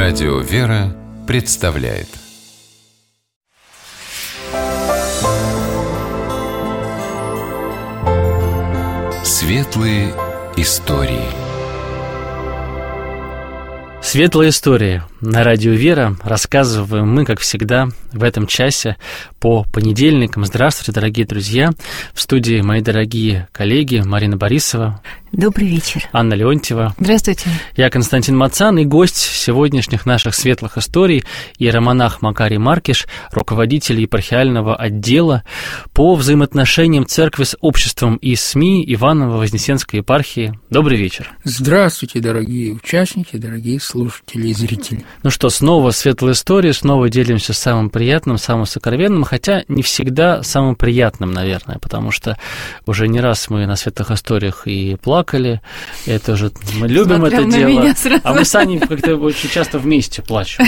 Радио «Вера» представляет Светлые истории. Светлая история. На радио «Вера» рассказываем мы, как всегда, в этом часе по понедельникам. Здравствуйте, дорогие друзья. В студии мои дорогие коллеги Марина Борисова. Добрый вечер. Анна Леонтьева. Здравствуйте. Я Константин Мацан, и гость сегодняшних наших светлых историй иеромонах Макарий Маркиш, руководитель епархиального отдела по взаимоотношениям церкви с обществом и СМИ Иваново-Вознесенской епархии. Добрый вечер. Здравствуйте, дорогие участники, дорогие слушатели и зрители. Ну что, снова светлая история, снова делимся самым приятным, самым сокровенным, хотя не всегда самым приятным, наверное, потому что уже не раз мы на светлых историях и плакали, это уже мы любим это дело, а мы с Аней как-то очень часто вместе плачем,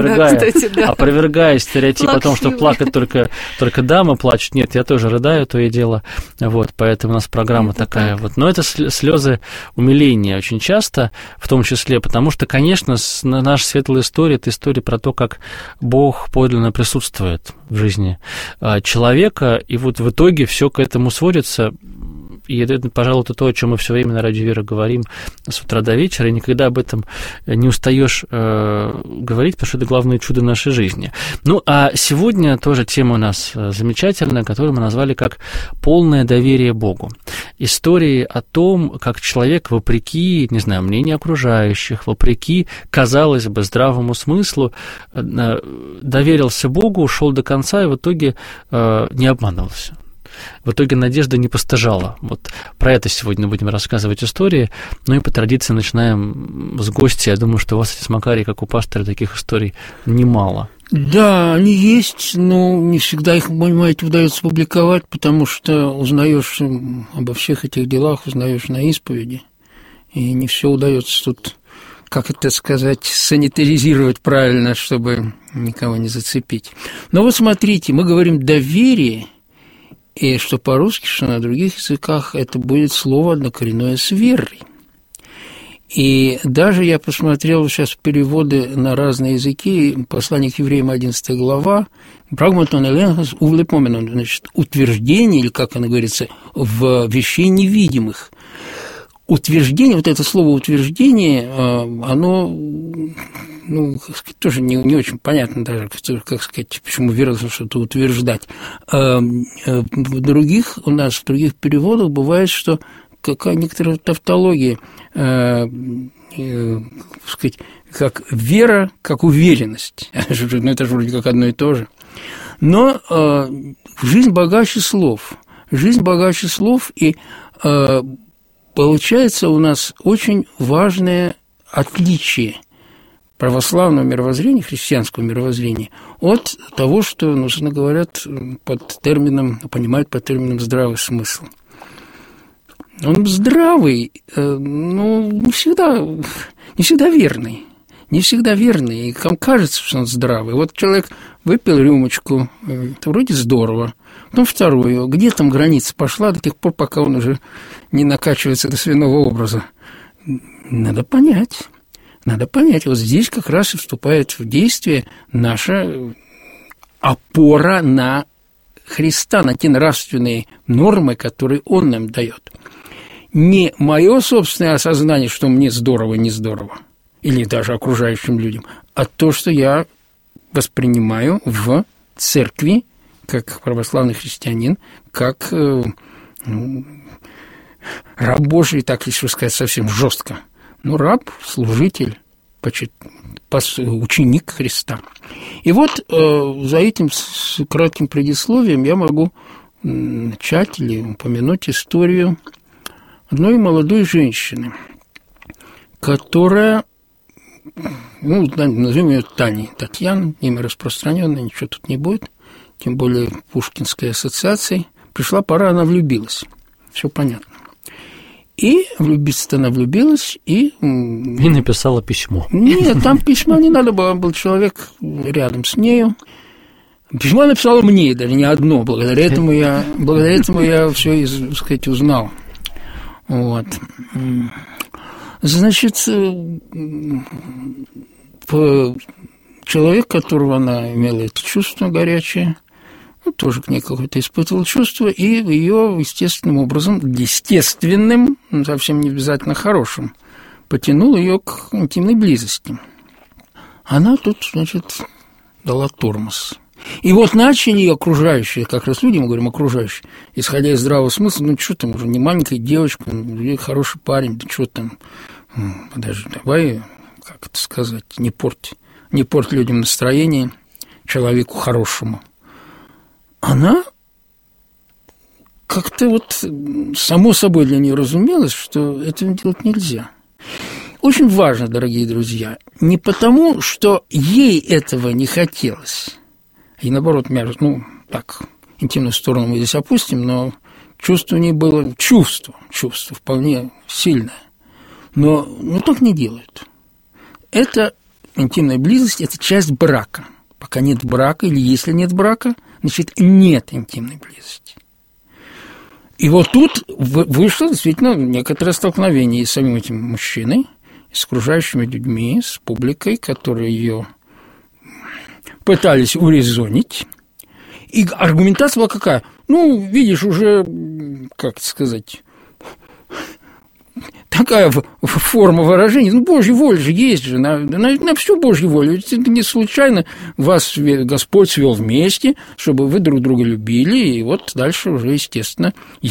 опровергая стереотип о том, что плакать только дамы плачут. Нет, я тоже рыдаю, то и дело, вот, поэтому у нас программа такая вот. Но это слезы умиления очень часто, в том числе, потому что, конечно, наша светлая история – это история про то, как Бог подлинно присутствует в жизни человека, и вот в итоге все к этому сводится. И это, пожалуй, это то, о чем мы все время на радио «Вера» говорим с утра до вечера, и никогда об этом не устаешь говорить, потому что это главное чудо нашей жизни. Ну, а сегодня тоже тема у нас замечательная, которую мы назвали как «Полное доверие Богу». Истории о том, как человек, вопреки, не знаю, мнению окружающих, вопреки, казалось бы, здравому смыслу, доверился Богу, ушел до конца и в итоге не обманывался. В итоге надежда не постыжала. Вот про это сегодня будем рассказывать истории. Ну и по традиции начинаем с гостя. Я думаю, что у вас, отец Макарий, как у пастора, таких историй немало. Да, они есть, но не всегда их, понимаете, удается публиковать, потому что узнаешь обо всех этих делах, узнаешь на исповеди, и не все удается тут, как это сказать, санитаризировать правильно, чтобы никого не зацепить. Но вот смотрите, мы говорим «доверие», и что по-русски, что на других языках, это будет слово однокоренное с верой. И даже я посмотрел сейчас переводы на разные языки, послание к евреям, 11 глава, значит, утверждение, или как оно говорится, в вещей невидимых. Утверждение, вот это слово «утверждение», оно, ну, тоже не очень понятно даже, как сказать, почему вероятно что-то утверждать. В других переводах бывает, что какая некоторая тавтология, сказать, как вера, как уверенность. Ну, это же вроде как одно и то же. Но жизнь богаче слов. Жизнь богаче слов, и получается у нас очень важное отличие православного мировоззрения, христианского мировоззрения от того, что, ну, говорят, понимают под термином «здравый смысл». Он здравый, но не всегда верный. Не всегда верный, и вам кажется, что он здравый. Вот человек выпил рюмочку, это вроде здорово, потом вторую, где там граница пошла до тех пор, пока он уже не накачивается до свиного образа. Надо понять. Вот здесь как раз и вступает в действие наша опора на Христа, на те нравственные нормы, которые Он нам дает. Не мое собственное осознание, что мне здорово, не здорово, или даже окружающим людям, а то, что я воспринимаю в церкви, как православный христианин, как раб Божий, так если сказать совсем жестко. Ну, раб, служитель, ученик Христа. И вот за этим кратким предисловием я могу начать или упомянуть историю одной молодой женщины, которая, ну, назовем ее Таней, Татьяна, имя распространенное, ничего тут не будет, тем более Пушкинской ассоциацией. Пришла пора, она влюбилась, все понятно. И влюбиться-то она влюбилась, и написала письмо. Нет, там письма не надо было, был человек рядом с нею. Письмо написала мне, даже не одно, благодаря этому я все, так сказать, узнал. Вот. Значит, человек, которого она имела это чувство горячее, тоже к ней какое-то испытывал чувство, и ее естественным образом, естественным, совсем не обязательно хорошим, потянул ее к интимной близости. Она тут, значит, дала тормоз. И вот начали окружающие, как раз люди, мы говорим окружающие, исходя из здравого смысла, ну что там, уже не маленькая девочка, хороший парень, да что там, подожди, давай, как это сказать, не порть людям настроение, человеку хорошему. Она как-то вот само собой для нее разумелось, что этого делать нельзя. Очень важно, дорогие друзья, не потому, что ей этого не хотелось, и наоборот, так, интимную сторону мы здесь опустим, но чувство у нее было, чувство вполне сильное, но так не делают. Это интимная близость – это часть брака. Пока нет брака, или если нет брака, значит, нет интимной близости. И вот тут вышло действительно некоторое столкновение и с самим этим мужчиной, и с окружающими людьми, с публикой, которые ее пытались урезонить. И аргументация была какая? Видишь, уже, как сказать, такая форма выражения. Божья воля же есть же, на всю Божью волю. Это не случайно вас Господь свел вместе, чтобы вы друг друга любили, и вот дальше уже, естественно,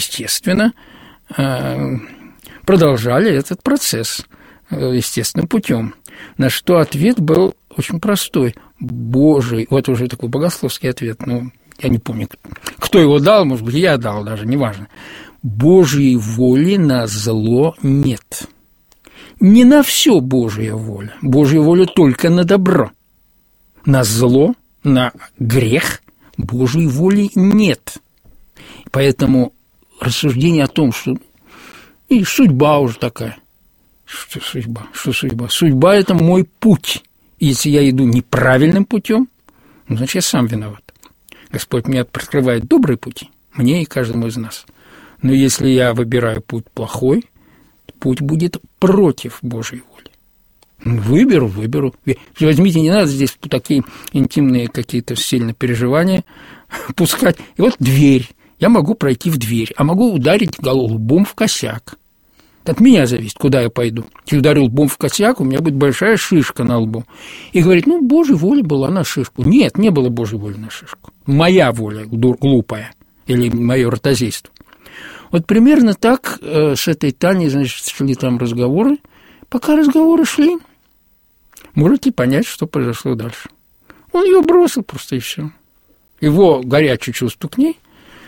продолжали этот процесс естественным путем. На что ответ был очень простой. Божий, вот уже такой богословский ответ, я не помню, кто его дал, может быть, я дал даже, неважно. Божьей воли на зло нет. Не на все Божья воля. Божья воля только на добро. На зло, на грех Божьей воли нет. Поэтому рассуждение о том, что и судьба уже такая. Что судьба? Судьба – это мой путь. Если я иду неправильным путем, значит, я сам виноват. Господь мне открывает добрые пути, мне и каждому из нас. Но если я выбираю путь плохой, путь будет против Божьей воли. Выберу. Возьмите, не надо здесь такие интимные какие-то сильные переживания пускать. И вот дверь. Я могу пройти в дверь, а могу ударить лбом в косяк. От меня зависит, куда я пойду. Если ударил лбом в косяк, у меня будет большая шишка на лбу. И говорит, Божья воля была на шишку. Нет, не было Божьей воли на шишку. Моя воля глупая. Или мое ротозейство. Вот примерно так с этой Таней, значит, шли там разговоры. Пока разговоры шли, можете понять, что произошло дальше. Он ее бросил просто, и все. Его горячее чувство к ней,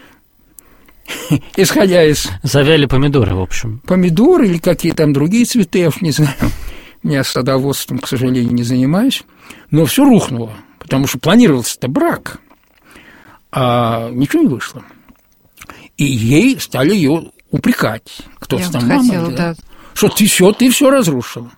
исходя из... Завяли помидоры, в общем. Помидоры или какие там другие цветы, я уж не знаю. Я садоводством, к сожалению, не занимаюсь. Но все рухнуло, потому что планировался-то брак, а ничего не вышло. И ей стали ее упрекать. Кто-то там, мама, да. Что ты все разрушила.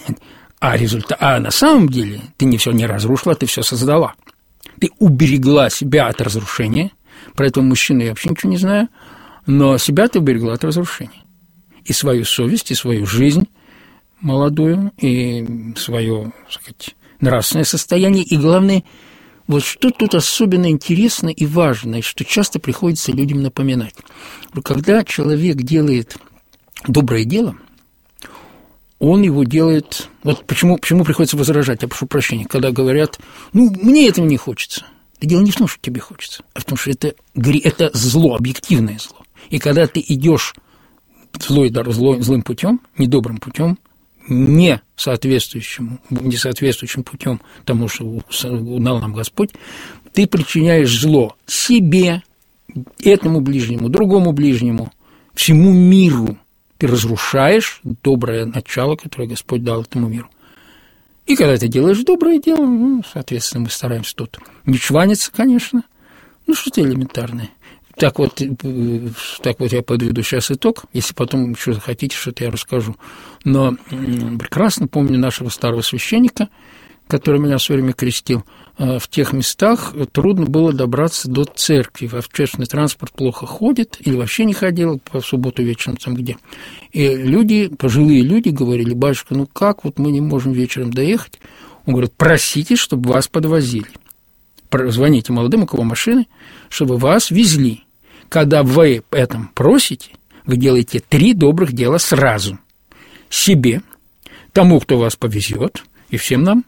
А на самом деле ты не разрушила, ты все создала. Ты уберегла себя от разрушения. Про этого мужчину я вообще ничего не знаю. Но себя ты уберегла от разрушения. И свою совесть, и свою жизнь молодую, и свое, так сказать, нравственное состояние. И главное, вот что тут особенно интересно и важно, и что часто приходится людям напоминать. Когда человек делает доброе дело, он его делает... Вот почему приходится возражать, я прошу прощения, когда говорят, мне этого не хочется. Да дело не в том, что тебе хочется, а в том, что это зло, объективное зло. И когда ты идешь злым путем, недобрым путем, не соответствующим путем тому, что дал нам Господь, ты причиняешь зло себе, этому ближнему, другому ближнему, всему миру. Ты разрушаешь доброе начало, которое Господь дал этому миру. И когда ты делаешь доброе дело, соответственно, мы стараемся тут не чваниться, конечно, что-то элементарное. Так вот я подведу сейчас итог, если потом еще захотите, что-то я расскажу. Но прекрасно помню нашего старого священника, который меня в свое время крестил. В тех местах трудно было добраться до церкви. Общественный транспорт плохо ходит, или вообще не ходил по субботу вечером там где. И пожилые люди говорили, батюшка, как вот мы не можем вечером доехать? Он говорит: просите, чтобы вас подвозили. Звоните молодым, у кого машины, чтобы вас везли. Когда вы этом просите, вы делаете 3 добрых дела сразу. Себе, тому, кто вас повезет, и всем нам.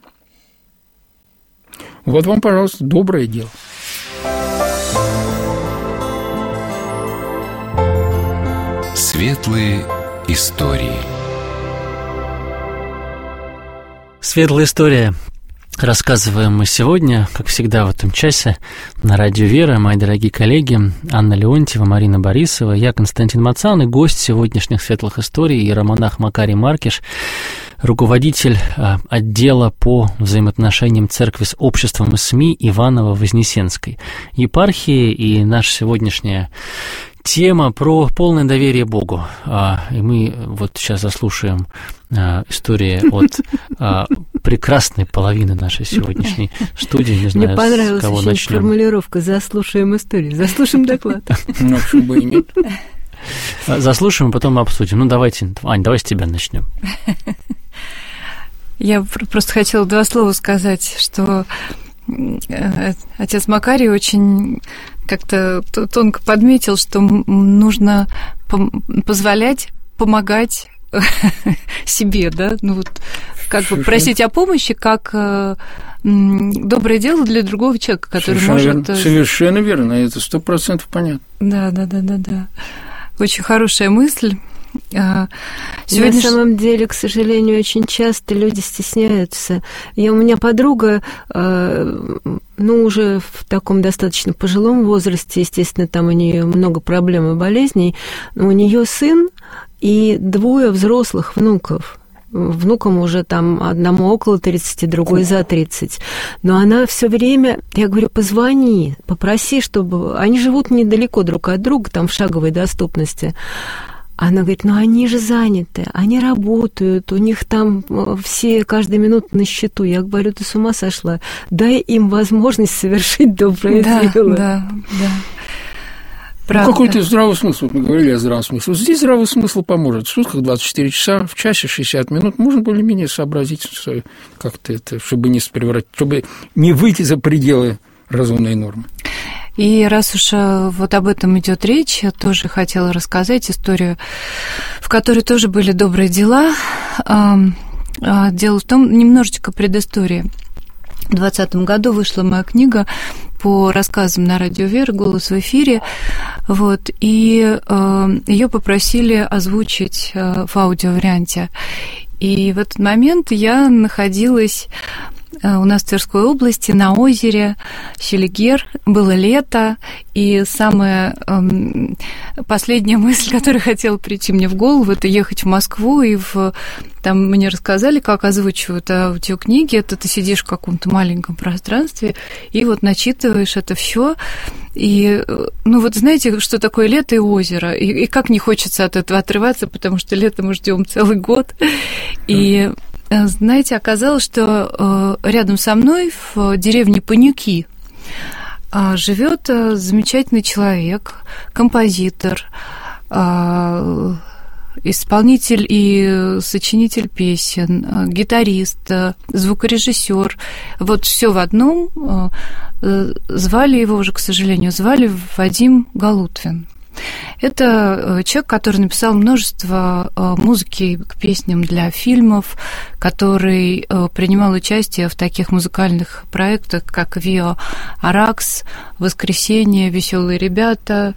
Вот вам, пожалуйста, доброе дело. Светлые истории. Светлая история. Рассказываем мы сегодня, как всегда в этом часе, на Радио Вера. Мои дорогие коллеги Анна Леонтьева, Марина Борисова, я Константин Мацан, и гость сегодняшних светлых историй иеромонах Макарий Маркиш, руководитель отдела по взаимоотношениям церкви с обществом и СМИ Иваново-Вознесенской епархии. И наша сегодняшняя тема про полное доверие Богу. И мы вот сейчас заслушаем историю от прекрасной половины нашей сегодняшней студии. Не знаю, мне понравилась с кого еще начнем. Формулировка «заслушаем историю», «заслушаем доклад». Ну, почему бы и нет. Заслушаем, потом обсудим. Ну, давайте, Ань, давай с тебя начнем. Я просто хотела 2 слова сказать, что отец Макарий очень как-то тонко подметил, что нужно позволять помогать себе, да, ну вот как бы просить о помощи, как доброе дело для другого человека, который может... Совершенно верно, это 100% понятно. Да. Очень хорошая мысль. Сегодня... На самом деле, к сожалению, очень часто люди стесняются. У меня подруга, уже в таком достаточно пожилом возрасте, естественно, там у нее много проблем и болезней, но у нее сын и 2 взрослых внуков. Внукам уже там одному около 30, другой за 30. Но она все время, я говорю, позвони, попроси, чтобы... Они живут недалеко друг от друга, там в шаговой доступности. Она говорит: они же заняты, они работают, у них там все каждую минуту на счету. Я говорю: ты с ума сошла? Дай им возможность совершить доброе дело. Да. Какой-то здравый смысл, вот мы говорили о здравом смысле. Вот здесь здравый смысл поможет. В сутках 24 часа, в часе 60 минут можно более-менее сообразить как-то это, чтобы не выйти за пределы разумной нормы. И раз уж вот об этом идет речь, я тоже хотела рассказать историю, в которой тоже были добрые дела. Дело в том, немножечко предыстории. В 2020 году вышла моя книга по рассказам на Радио Вера «Голос в эфире». Вот, и ее попросили озвучить в аудиоварианте. И в этот момент я находилась у нас в Тверской области на озере Селигер. Было лето, и самая последняя мысль, которая хотела прийти мне в голову, это ехать в Москву, и там мне рассказали, как озвучивают аудиокниги. Это ты сидишь в каком-то маленьком пространстве и вот начитываешь это все. И, вот знаете, что такое лето и озеро, и как не хочется от этого отрываться, потому что лето мы ждем целый год. И знаете, оказалось, что рядом со мной в деревне Панюки живет замечательный человек, композитор, исполнитель и сочинитель песен, гитарист, звукорежиссер. Вот все в одном. Звали его уже, к сожалению, Вадим Галутвин. Это человек, который написал множество музыки к песням для фильмов, который принимал участие в таких музыкальных проектах, как «Вио Аракс», «Воскресенье», «Веселые ребята»,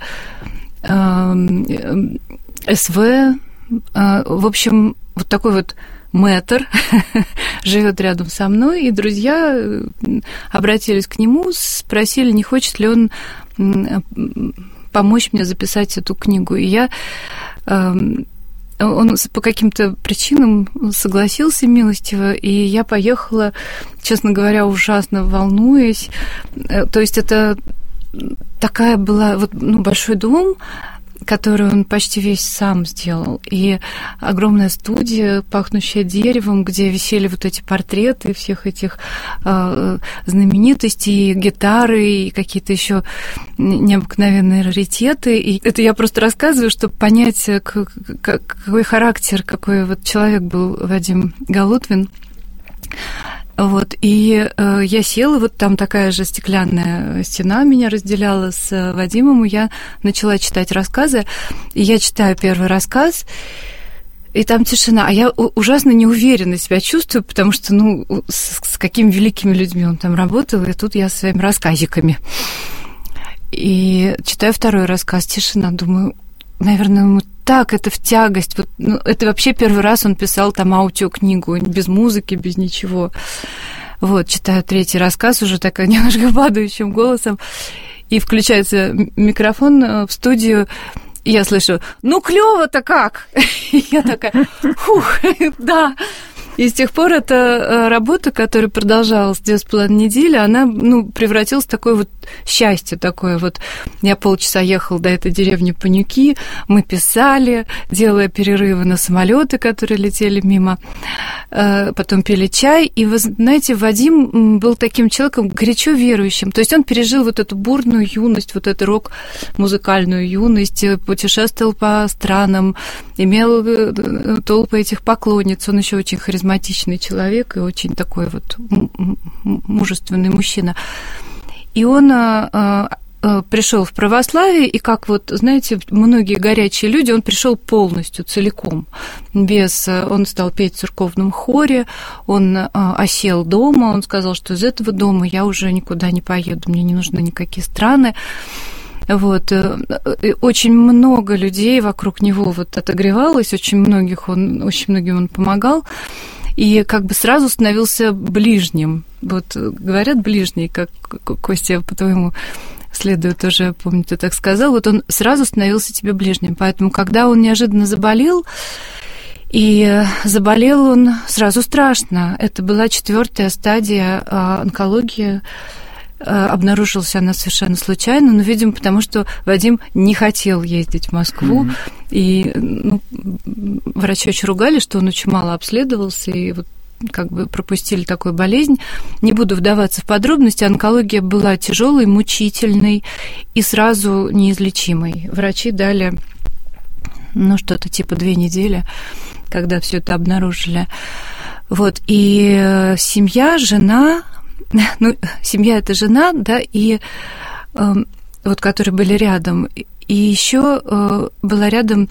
«СВ». В общем, вот такой вот мэтр живет рядом со мной, и друзья обратились к нему, спросили, не хочет ли он помочь мне записать эту книгу. И он по каким-то причинам согласился милостиво, и я поехала, честно говоря, ужасно волнуясь. То есть это такая была большой дом, который он почти весь сам сделал, и огромная студия, пахнущая деревом, где висели вот эти портреты всех этих знаменитостей, гитары и какие-то еще необыкновенные раритеты. И это я просто рассказываю, чтобы понять, какой характер, какой вот человек был Вадим Галутвин. Вот, и я села, вот там такая же стеклянная стена меня разделяла с Вадимом, и я начала читать рассказы, и я читаю первый рассказ, и там тишина, а я ужасно неуверенно себя чувствую, потому что, с какими великими людьми он там работал, и тут я со своими рассказиками. И читаю второй рассказ, тишина, думаю, наверное, ему так это в тягость. Вот, это вообще первый раз он писал там аудиокнигу, без музыки, без ничего. Вот, читаю третий рассказ, уже такая немножко падающим голосом, и включается микрофон в студию, и я слышу, клёво-то как! И я такая, фух, да. И с тех пор эта работа, которая продолжалась 2,5 недели, она, превратилась в такое вот счастье такое. Вот я полчаса ехала до этой деревни Панюки, мы писали, делая перерывы на самолеты, которые летели мимо, потом пили чай. И, вы знаете, Вадим был таким человеком горячо верующим. То есть он пережил вот эту бурную юность, вот эту рок-музыкальную юность, путешествовал по странам, имел толпы этих поклонниц. Он еще очень харизматичный человек и очень такой вот мужественный мужчина. И он пришел в православие, и как вот, знаете, многие горячие люди, он пришел полностью, целиком. Он стал петь в церковном хоре, он осел дома, он сказал, что из этого дома я уже никуда не поеду, мне не нужны никакие страны. Вот. Очень много людей вокруг него вот отогревалось, очень многим он помогал, и как бы сразу становился ближним. Вот говорят ближний, как Костя, по-твоему, следует тоже, помню, ты так сказал, вот он сразу становился тебе ближним. Поэтому, когда он неожиданно заболел, и заболел он сразу страшно, это была 4-я стадия онкологии, обнаружилась она совершенно случайно, но, видимо, потому что Вадим не хотел ездить в Москву, и врачи очень ругали, что он очень мало обследовался, и вот как бы пропустили такую болезнь. Не буду вдаваться в подробности, онкология была тяжелой, мучительной и сразу неизлечимой. Врачи дали, что-то типа 2 недели, когда все это обнаружили. Вот, и семья, жена... семья – это жена, да, и вот которые были рядом. И еще была рядом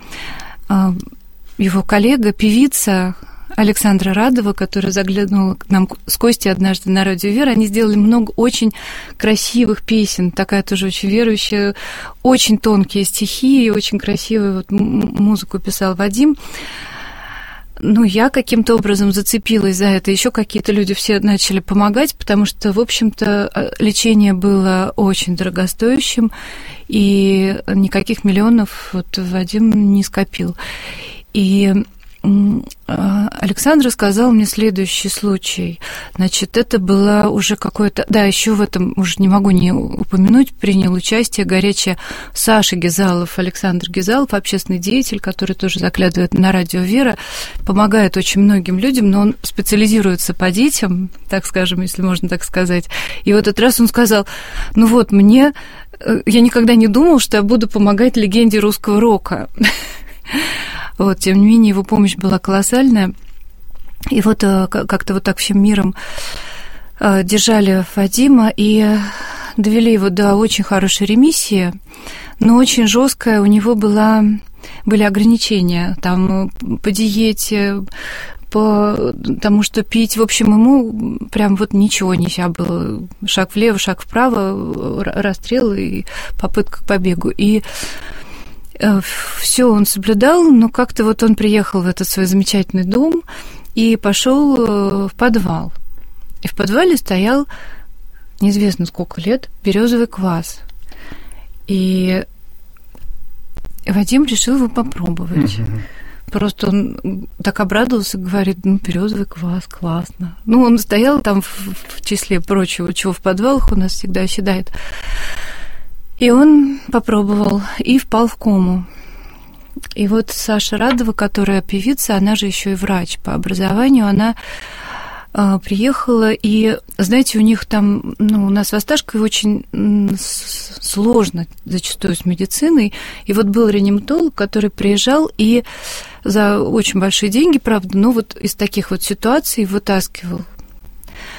его коллега, певица Александра Радова, которая заглянула к нам с Костей однажды на радио «Вера». Они сделали много очень красивых песен, такая тоже очень верующая, очень тонкие стихи, очень красивую вот музыку писал Вадим. Я каким-то образом зацепилась за это. Еще какие-то люди все начали помогать, потому что, в общем-то, лечение было очень дорогостоящим, и никаких миллионов вот Вадим не скопил. И Александра сказала мне следующий случай. Значит, это было уже какое-то... Да, еще в этом, уже не могу не упомянуть, принял участие горячая Саша Гизалов, Александр Гизалов, общественный деятель, который тоже заглядывает на радио «Вера», помогает очень многим людям, но он специализируется по детям, так скажем, если можно так сказать. И в этот раз он сказал, я никогда не думал, что я буду помогать легенде русского рока. Вот, тем не менее, его помощь была колоссальная. И вот как-то вот так всем миром держали Вадима и довели его до очень хорошей ремиссии, но очень жесткая у него были ограничения там по диете, по тому, что пить. В общем, ему прям вот ничего нельзя было. Шаг влево, шаг вправо, расстрел и попытка к побегу. И все он соблюдал, но как-то вот он приехал в этот свой замечательный дом и пошел в подвал. И в подвале стоял неизвестно сколько лет березовый квас. И Вадим решил его попробовать. Просто он так обрадовался, говорит, березовый квас, классно. Он стоял там в числе прочего, чего в подвалах у нас всегда оседает. И он попробовал и впал в кому. И вот Саша Радова, которая певица, она же еще и врач по образованию, она приехала, и, знаете, у них там, у нас в Осташкове очень сложно зачастую с медициной, и вот был реаниматолог, который приезжал и за очень большие деньги, правда, но вот из таких вот ситуаций вытаскивал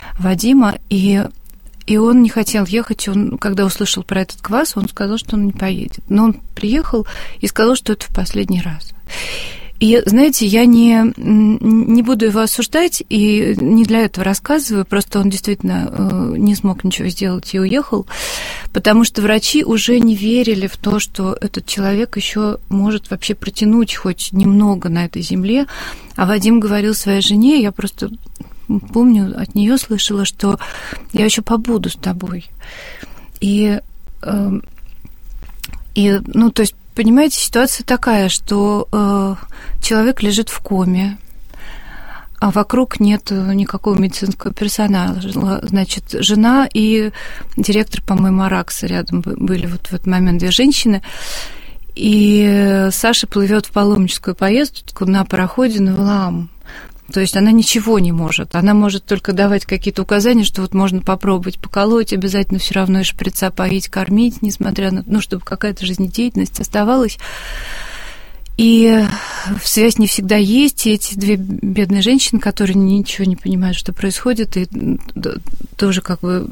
Вадима, и он не хотел ехать. Он, когда услышал про этот квас, он сказал, что он не поедет. Но он приехал и сказал, что это в последний раз. И, знаете, я не буду его осуждать, и не для этого рассказываю, просто он действительно не смог ничего сделать и уехал, потому что врачи уже не верили в то, что этот человек еще может вообще протянуть хоть немного на этой земле. А Вадим говорил своей жене, я просто помню, от нее слышала, что я еще побуду с тобой. И то есть, понимаете, ситуация такая, что человек лежит в коме, а вокруг нет никакого медицинского персонала. Значит, жена и директор, по-моему, Аракса рядом были вот в этот момент, две женщины. И Саша плывет в паломническую поездку на пароходе на Валаам. То есть она ничего не может. Она может только давать какие-то указания, что вот можно попробовать поколоть, обязательно все равно и шприца поить, кормить, несмотря на... чтобы какая-то жизнедеятельность оставалась. И связь не всегда есть, и эти две бедные женщины, которые ничего не понимают, что происходит, и тоже как бы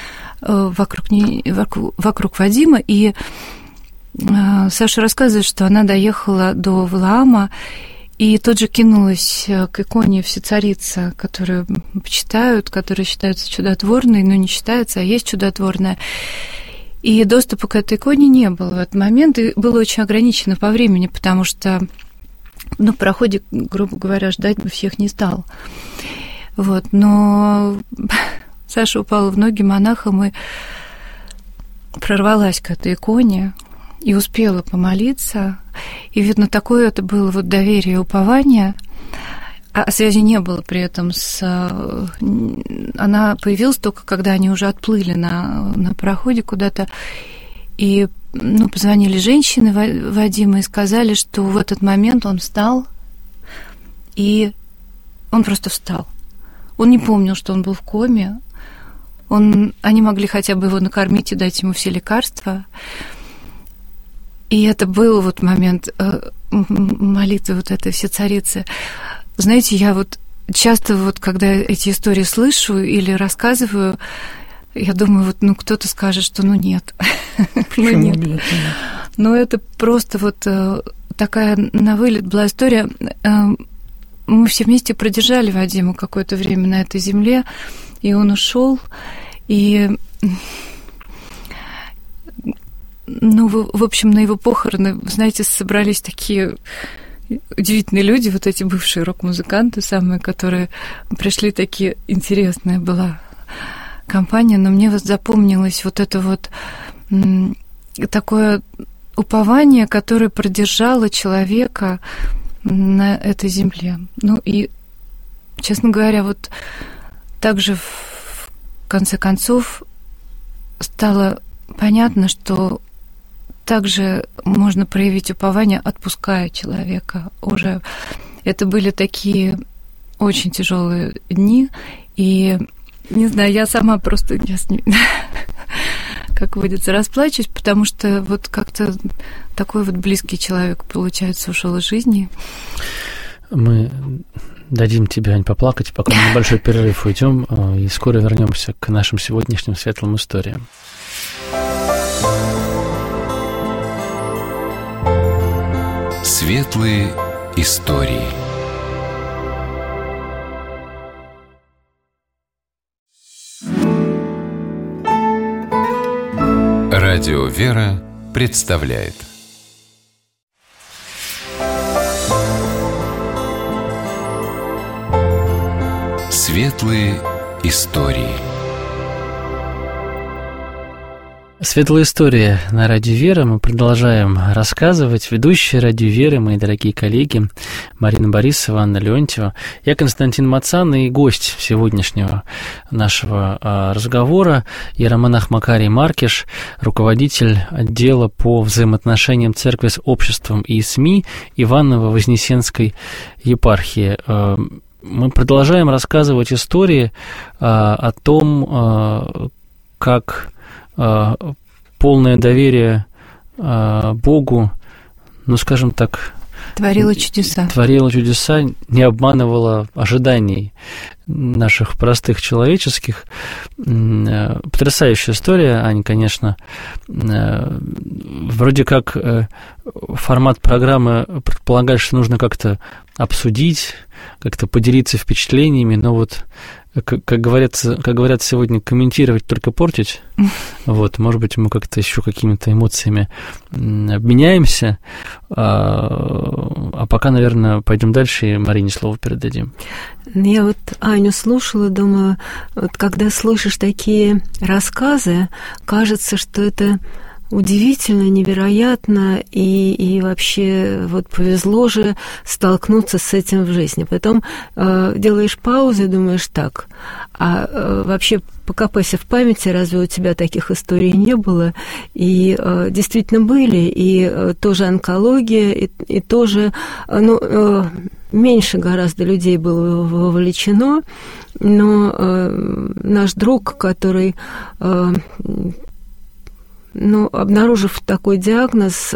вокруг Вадима. И Саша рассказывает, что она доехала до Валаама, и тут же кинулась к иконе Всецарица, которую почитают, которая считается чудотворной, но не считается, а есть чудотворная. И доступа к этой иконе не было в этот момент, и было очень ограничено по времени, потому что, в пароходе, грубо говоря, ждать бы всех не стал. Вот, но Саша упала в ноги монахам и прорвалась к этой иконе, и успела помолиться, и, видно, такое это было вот доверие и упование, а связи не было при этом Она появилась только, когда они уже отплыли на пароходе куда-то, и, позвонили женщины Вадима и сказали, что в этот момент он встал, и он просто встал. Он не помнил, что он был в коме, они могли хотя бы его накормить и дать ему все лекарства. И это был вот момент молитвы вот этой Всецарицы. Знаете, я вот часто вот, когда эти истории слышу или рассказываю, я думаю, вот, кто-то скажет, что нет. Почему нет? Но это просто вот такая на вылет была история. Мы все вместе продержали Вадима какое-то время на этой земле, и он ушел, и... в общем, на его похороны, знаете, собрались такие удивительные люди, вот эти бывшие рок-музыканты самые, которые пришли, такие интересная была компания, но мне вот запомнилось вот это вот такое упование, которое продержало человека на этой земле. И, честно говоря, вот так же в конце концов стало понятно, что также можно проявить упование, отпуская человека уже. Это были такие очень тяжелые дни, и, не знаю, я сама просто, как водится, расплачусь, потому что вот как-то такой вот близкий человек, получается, ушел из жизни. Мы дадим тебе, Ань, поплакать, пока на небольшой перерыв уйдем, и скоро вернемся к нашим сегодняшним светлым историям. Светлые истории. Радио «Вера» представляет Светлые истории. Светлая история на Радио Вера. Мы продолжаем рассказывать. Ведущие Радио Веры, мои дорогие коллеги, Марина Борисова, Анна Леонтьева. Я Константин Мацан, и гость сегодняшнего нашего разговора иеромонах Макарий Маркиш, руководитель отдела по взаимоотношениям церкви с обществом и СМИ Иваново-Вознесенской епархии. Мы продолжаем рассказывать истории о том, как полное доверие Богу, скажем так, Творила чудеса. Творила чудеса, не обманывала ожиданий наших простых человеческих. Потрясающая история, Аня, конечно. Вроде как формат программы предполагает, что нужно как-то обсудить, как-то поделиться впечатлениями, но вот, как говорят сегодня, комментировать только портить. Вот, может быть, мы как-то еще какими-то эмоциями обменяемся. А пока, наверное, пойдем дальше и Марине слово передадим. Я вот Аню слушала, думаю, вот когда слышишь такие рассказы, кажется, что это удивительно, невероятно, и вообще вот повезло же столкнуться с этим в жизни. Потом делаешь паузу и думаешь так, а вообще покопайся в памяти, разве у тебя таких историй не было? И действительно были, и тоже онкология, и тоже, меньше гораздо людей было вовлечено, но наш друг, который... обнаружив такой диагноз,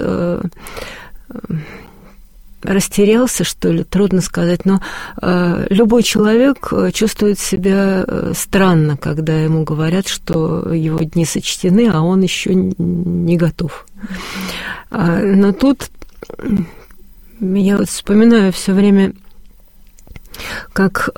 растерялся, что ли, трудно сказать, но любой человек чувствует себя странно, когда ему говорят, что его дни сочтены, а он еще не готов. Но тут я вот вспоминаю все время, как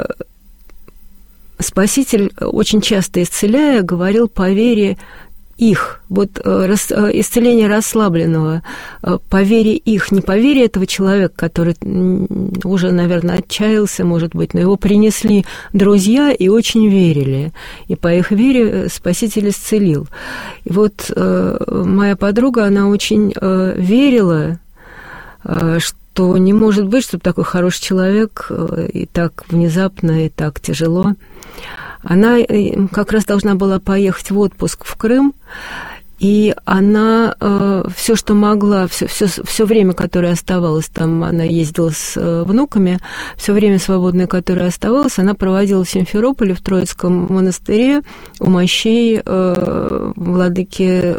Спаситель, очень часто исцеляя, говорил: по вере их, вот исцеление расслабленного, по вере их, не по вере этого человека, который уже, наверное, отчаялся, может быть, но его принесли друзья и очень верили, и по их вере Спаситель исцелил. И вот моя подруга, она очень верила, что не может быть, чтобы такой хороший человек и так внезапно, и так тяжело. Она как раз должна была поехать в отпуск в Крым, и она все, что могла, все время, которое оставалось там, она ездила с внуками, все время свободное, которое оставалось, она проводила в Симферополе, в Троицком монастыре, у мощей владыки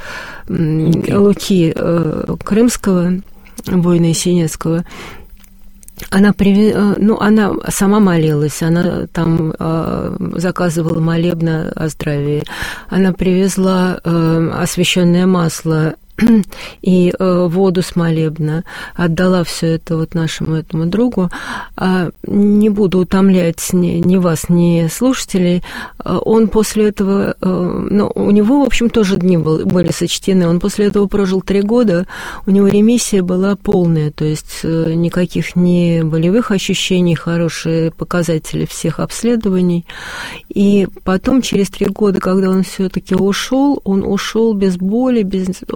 Луки Крымского, воина Есенинского. Она сама молилась, она там заказывала молебны о здравии, она привезла освященное масло и воду с молебна, отдала все это вот нашему этому другу. Не буду утомлять ни вас, ни слушателей. Он после этого, у него, в общем, тоже дни были сочтены. Он после этого прожил 3 года, у него ремиссия была полная, то есть никаких ни болевых ощущений, хорошие показатели всех обследований. И потом, через 3 года, когда он все-таки ушел, он ушел без боли,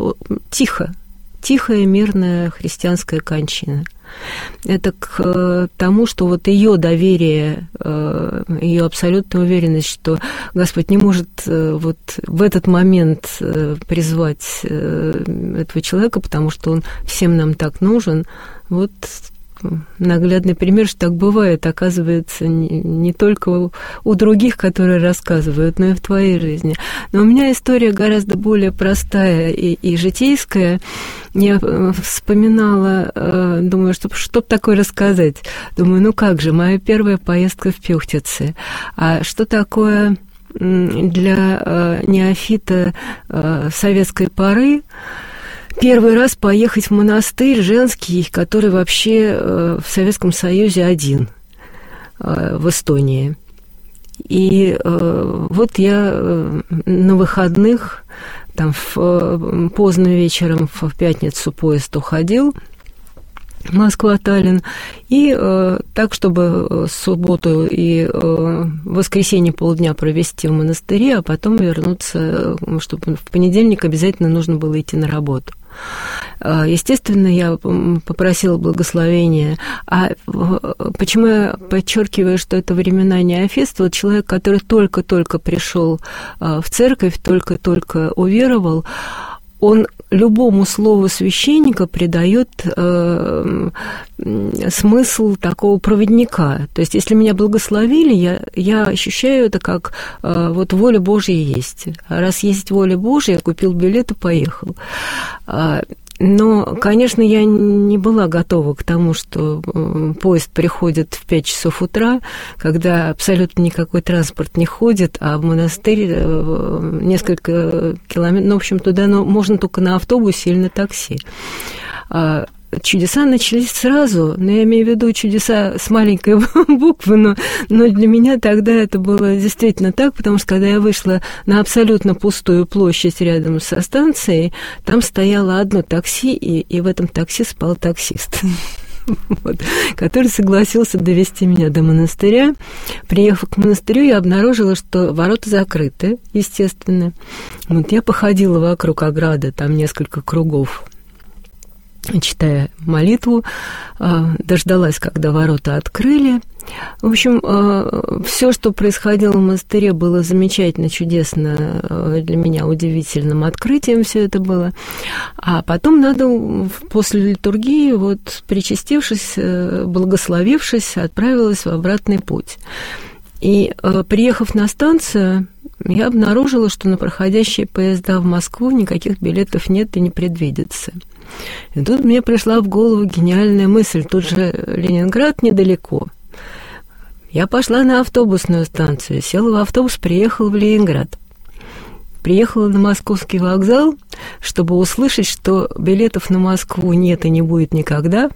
тихая, мирная христианская кончина. Это к тому, что вот ее доверие, ее абсолютная уверенность, что Господь не может вот в этот момент призвать этого человека, потому что он всем нам так нужен, вот наглядный пример, что так бывает, оказывается, не только у других, которые рассказывают, но и в твоей жизни. Но у меня история гораздо более простая и житейская. Я вспоминала, думаю, чтобы такое рассказать. Думаю, как же, моя первая поездка в Пюхтице. А что такое для неофита советской поры первый раз поехать в монастырь женский, который вообще в Советском Союзе один, в Эстонии. И вот я на выходных, там поздно вечером в пятницу поезд уходил, Москва-Таллин, и так, чтобы субботу и воскресенье полдня провести в монастыре, а потом вернуться, чтобы в понедельник обязательно нужно было идти на работу. Естественно, я попросила благословения. А почему я подчеркиваю, что это времена неофитства? Вот человек, который только-только пришел в церковь, только-только уверовал, он любому слову священника придает смысл такого проводника. То есть, если меня благословили, я ощущаю это как вот воля Божья есть. А раз есть воля Божья, я купил билет и поехал. Но, конечно, я не была готова к тому, что поезд приходит в 5 часов утра, когда абсолютно никакой транспорт не ходит, а в монастырь несколько километров, ну, в общем, туда можно только на автобусе или на такси. Чудеса начались сразу, но я имею в виду чудеса с маленькой буквы, но для меня тогда это было действительно так, потому что когда я вышла на абсолютно пустую площадь рядом со станцией, там стояло одно такси, и в этом такси спал таксист. Вот, который согласился довести меня до монастыря. Приехав к монастырю, я обнаружила, что ворота закрыты, естественно. Вот я походила вокруг ограды, там несколько кругов, читая молитву, дождалась, когда ворота открыли. В общем, все, что происходило в монастыре, было замечательно, чудесно, для меня удивительным открытием все это было. А потом надо после литургии, вот, причастившись, благословившись, отправилась в обратный путь. И, приехав на станцию, я обнаружила, что на проходящие поезда в Москву никаких билетов нет и не предвидится. И тут мне пришла в голову гениальная мысль. Тут же Ленинград недалеко. Я пошла на автобусную станцию, села в автобус, приехала в Ленинград. Приехала на Московский вокзал, чтобы услышать, что билетов на Москву нет и не будет никогда.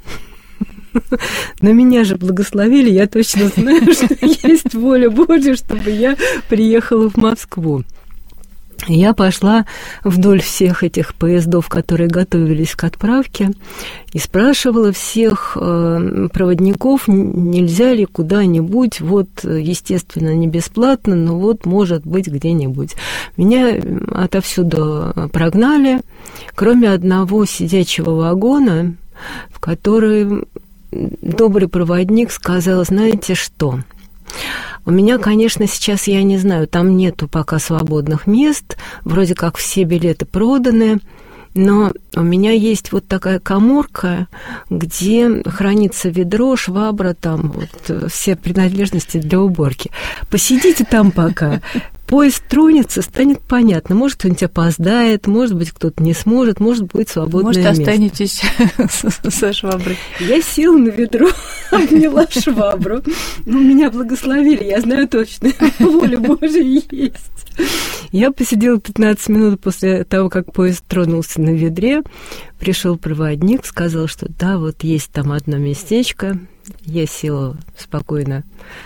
Но меня же благословили, я точно знаю, что есть воля Божья, чтобы я приехала в Москву. Я пошла вдоль всех этих поездов, которые готовились к отправке, и спрашивала всех проводников, нельзя ли куда-нибудь, вот, естественно, не бесплатно, но вот, может быть, где-нибудь. Меня отовсюду прогнали, кроме одного сидячего вагона, в который добрый проводник сказал: знаете что? У меня, конечно, сейчас, я не знаю, там нету пока свободных мест, вроде как все билеты проданы, но у меня есть вот такая каморка, где хранится ведро, швабра, там вот все принадлежности для уборки. Посидите там пока. Поезд тронется, станет понятно. Может, кто-нибудь опоздает, может быть, кто-то не сможет, может, будет свободное место. Может, останетесь со шваброй. Я села на ведро, обняла швабру. Меня благословили, я знаю точно, воля Божия есть. Я посидела 15 минут после того, как поезд тронулся на ведре. Пришел проводник, сказал, что да, вот есть там одно местечко. Я села спокойно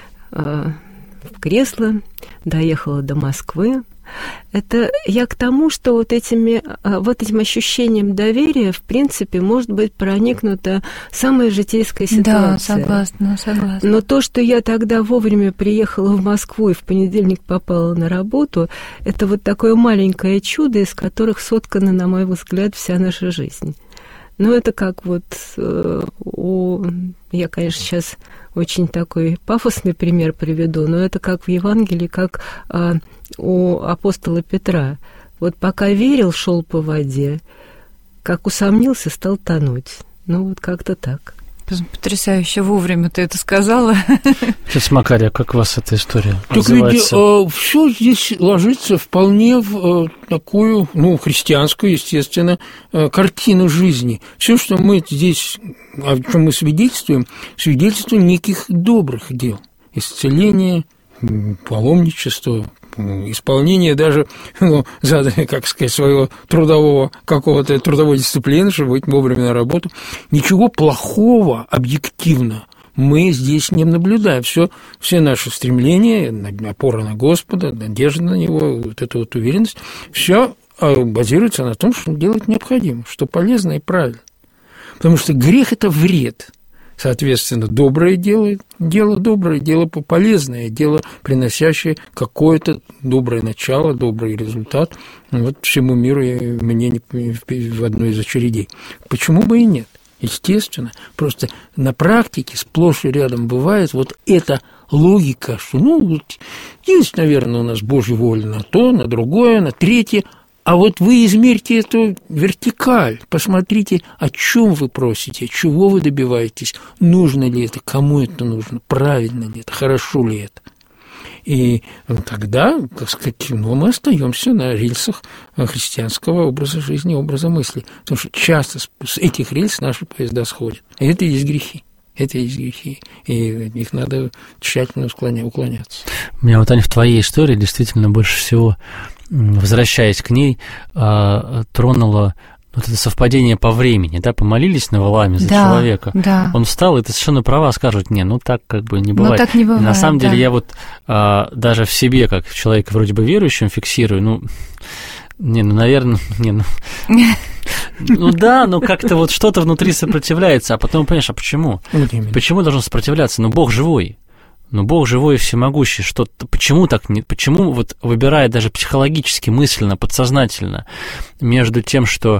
в кресло, доехала до Москвы. Это я к тому, что вот этим ощущением доверия, в принципе, может быть проникнута самая житейская ситуация. Да, согласна. Но то, что я тогда вовремя приехала в Москву и в понедельник попала на работу, это вот такое маленькое чудо, из которых соткана, на мой взгляд, вся наша жизнь. Ну, это как вот я, конечно, сейчас очень такой пафосный пример приведу, но это как в Евангелии, как у апостола Петра. Вот пока верил, шел по воде, как усомнился, стал тонуть. Ну, вот как-то так. Потрясающе вовремя ты это сказала. Отец Макарий, как у вас эта история так называется? Ведь все здесь ложится вполне в такую, христианскую, естественно, картину жизни. Все, что мы здесь, о чем мы свидетельствуем неких добрых дел. Исцеление, паломничество, исполнение даже, как сказать, своего какого-то трудовой дисциплины, чтобы быть вовремя на работу. Ничего плохого объективно мы здесь не наблюдаем. Все наши стремления, опора на Господа, надежда на Него, вот эта вот уверенность, все базируется на том, что делать необходимо, что полезно и правильно. Потому что грех – это вред. Соответственно, доброе дело доброе, дело полезное, дело, приносящее какое-то доброе начало, добрый результат вот всему миру и мне в одной из очередей. Почему бы и нет? Естественно, просто на практике сплошь и рядом бывает вот эта логика, что, есть, наверное, у нас Божья воля на то, на другое, на третье. А вот вы измерьте эту вертикаль, посмотрите, о чем вы просите, чего вы добиваетесь, нужно ли это, кому это нужно, правильно ли это, хорошо ли это. И тогда, так сказать, мы остаемся на рельсах христианского образа жизни, образа мысли. Потому что часто с этих рельс наши поезда сходят. И это и есть грехи. Это и есть грехи. И их надо тщательно уклоняться. Меня вот, Аня, в твоей истории действительно больше всего, возвращаясь к ней, тронуло вот это совпадение по времени, да, помолились на Валааме за человека, да. Он встал, и ты совершенно права, скажут, так как бы не бывает. Так не бывает, на самом деле я вот даже в себе, как человека вроде бы верующим, фиксирую, наверное, как-то вот что-то внутри сопротивляется, а потом понимаешь, а почему? Почему должен сопротивляться? Бог живой. Бог живой и всемогущий. Почему так нет? Почему вот выбирая даже психологически, мысленно, подсознательно между тем, что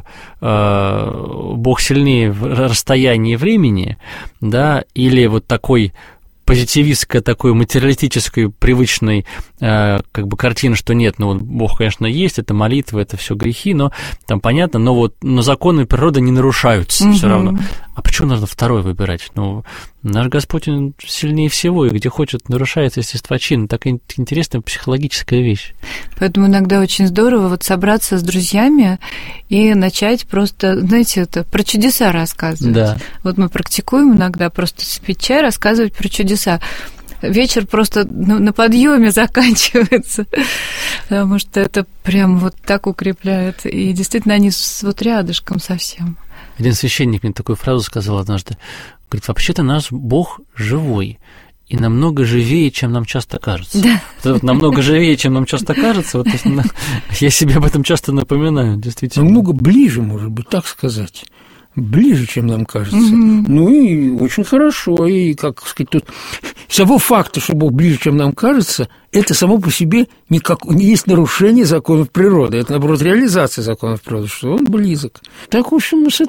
Бог сильнее в расстоянии времени, да, или вот такой позитивистской, такой материалистической, привычной картины, что нет, Бог, конечно, есть, это молитва, это все грехи, но там понятно, но законы природы не нарушаются все равно. А почему нужно второй выбирать? Наш Господь, Он сильнее всего, и где хочет, нарушается естествочин. Такая интересная психологическая вещь. Поэтому иногда очень здорово вот собраться с друзьями и начать просто, про чудеса рассказывать. Да. Вот мы практикуем иногда просто пить чай, рассказывать про чудеса. Вечер просто на подъеме заканчивается, потому что это прям вот так укрепляет. И действительно, они вот рядышком совсем. Один священник мне такую фразу сказал однажды. Говорит, вообще-то наш Бог живой и намного живее, чем нам часто кажется. Да. Вот намного живее, чем нам часто кажется, я себе об этом часто напоминаю, действительно. Намного ближе, может быть, так сказать. Ближе, чем нам кажется. И очень хорошо. И, как сказать, тут самого факта, что Бог ближе, чем нам кажется, это само по себе не есть нарушение законов природы. Это, наоборот, реализация законов природы, что Он близок. Так, в общем, за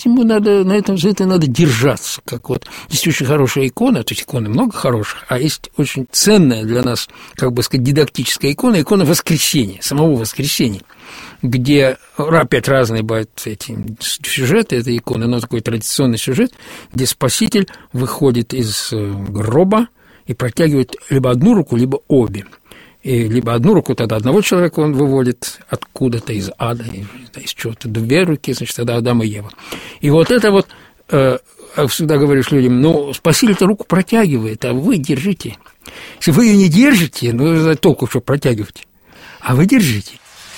это надо держаться. Как вот есть очень хорошая икона, то есть иконы много хороших, а есть очень ценная для нас, дидактическая икона воскресения, самого воскресения, где опять разные бывают эти сюжеты этой иконы, но такой традиционный сюжет, где Спаситель выходит из гроба и протягивает либо одну руку, либо обе. И либо одну руку тогда одного человека он выводит откуда-то из ада, из чего-то, две руки, значит, тогда Адам и Ева. И вот это вот, всегда говоришь людям, Спаситель-то руку протягивает, а вы держите. Если вы ее не держите, толку что протягивать, а вы держите.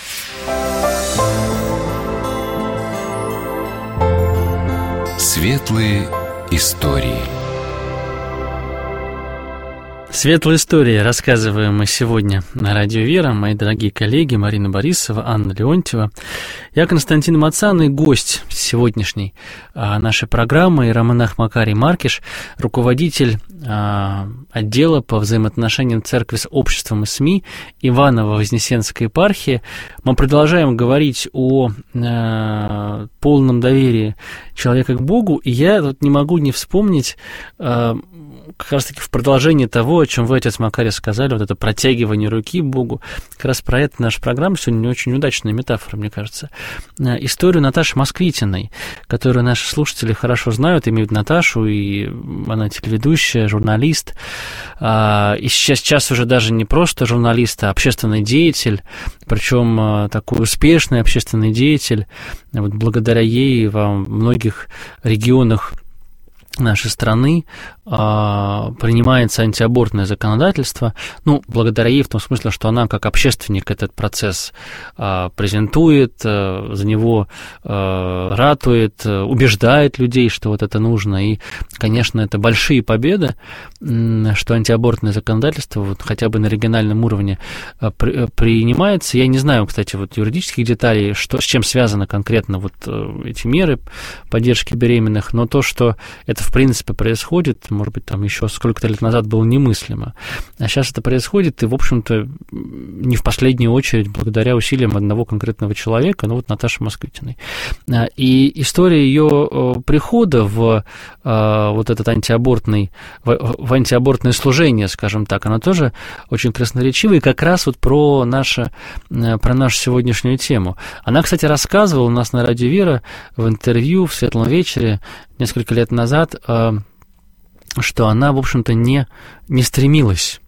Светлые истории. Светлые истории рассказываем мы сегодня на Радио Вера. Мои дорогие коллеги Марина Борисова, Анна Леонтьева. Я Константин Мацан и гость сегодняшней нашей программы иеромонах Макарий Маркиш, руководитель отдела по взаимоотношениям церкви с обществом и СМИ Иваново-Вознесенской епархии. Мы продолжаем говорить о полном доверии человека к Богу, и я тут не могу не вспомнить как раз-таки в продолжении того, о чем вы, отец Макарий, сказали, вот это протягивание руки Богу, как раз про это наша программа сегодня очень удачная метафора, мне кажется. Историю Наташи Москвитиной, которую наши слушатели хорошо знают, имеют Наташу, и она телеведущая, журналист, и сейчас уже даже не просто журналист, а общественный деятель, причем такой успешный общественный деятель. Вот благодаря ей во многих регионах нашей страны принимается антиабортное законодательство, благодаря ей в том смысле, что она как общественник этот процесс презентует, за него ратует, убеждает людей, что вот это нужно, и, конечно, это большие победы, что антиабортное законодательство вот хотя бы на региональном уровне принимается. Я не знаю, кстати, вот юридических деталей, с чем связаны конкретно вот эти меры поддержки беременных, но то, что это в принципе происходит, может быть, там еще сколько-то лет назад было немыслимо. А сейчас это происходит, и, в общем-то, не в последнюю очередь благодаря усилиям одного конкретного человека, Наташи Москвитиной. И история ее прихода в вот этот антиабортное служение, скажем так, она тоже очень красноречива, и как раз вот про нашу сегодняшнюю тему. Она, кстати, рассказывала у нас на Радио Вера в интервью в «Светлом вечере» несколько лет назад, что она, в общем-то, не стремилась